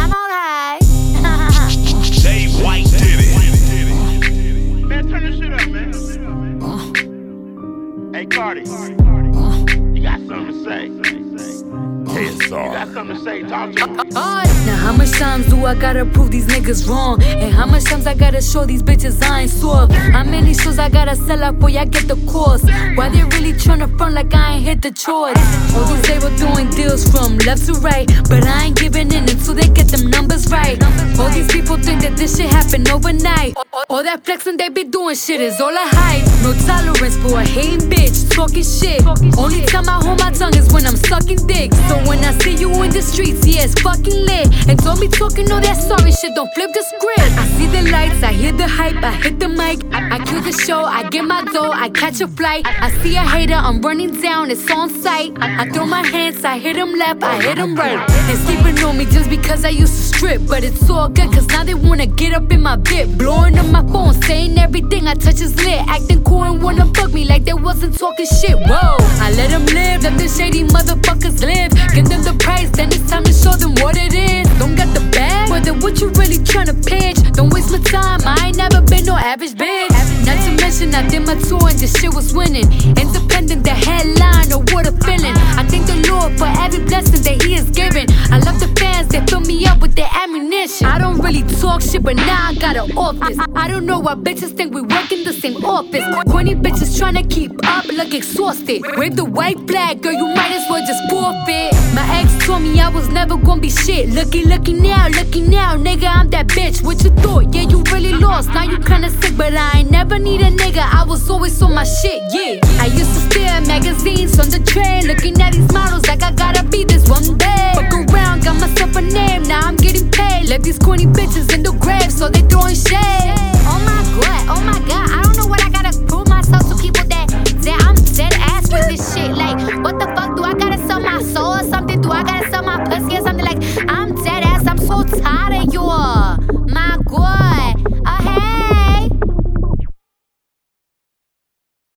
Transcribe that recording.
I'm okay. Dave White did it. Man, turn this shit up, man. Hey, Cardi. You got something to say. You got something to say, talk to me. Now how much times do I gotta prove these niggas wrong? And how much times I gotta show these bitches I ain't soft? How many shows I gotta sell out before y'all get the course? Why they really tryna front like I ain't hit the chores? All these they were doing deals from left to right, but I ain't giving in until they get them numbers right. All these people think that this shit happen overnight. All that flexing they be doing shit is all a hype. No tolerance for a hating bitch talking shit. Only time I hold my tongue is when I'm sucking dick. So when I see you in the streets, yeah, it's fucking lit. And don't be talking all that sorry shit, don't flip the script. I see the lights, I hear the hype, I hit the mic, I kill the show, I get my dough, I catch a flight. I see a hater, I'm running down, it's on sight. I throw my hands, I hit him left, I hit him right. And sleeping on me just because I used to strip. But it's all good, cause now they wanna get up in my bit. Blowing up my phone, saying everything I touch is lit. Acting cool and wanna fuck me like they wasn't talking shit. Whoa, I let them live, let the shady motherfuckers live. Give them the price, then it's time to show them what it is. Don't get the bag, but then what you really tryna pitch? Don't waste my time, I ain't never been no average bitch. Not to mention I did my tour and this shit was winning. Independent, the headline, or what a feeling. I thank the Lord for every blessing that he has given. I love the fans, they fill me up with their ammunition. I don't really talk shit, but now I got an office. I don't know why bitches think we work in the same office. Corny bitches tryna keep up, look exhausted. Wave the white flag, girl, you might as well just forfeit. My ex told me I was never gonna be shit. Looky now, nigga, I'm that bitch. What you thought? Yeah, you really lost. Now you kinda sick, but I ain't never need a nigga. I was always on my shit, yeah. I used to stare at magazines on the train, looking at these models like I gotta be this one day. Fuck around, got myself a name, now I'm getting paid. Left these corny bitches in the grave, so they throwing shade. Oh my god, I don't know what I gotta prove myself to people that I'm dead ass with this shit. Like, what the fuck, do I gotta sell my soul or something? Do I gotta sell my pussy or something? Like, I'm dead ass, I'm so tired of you. My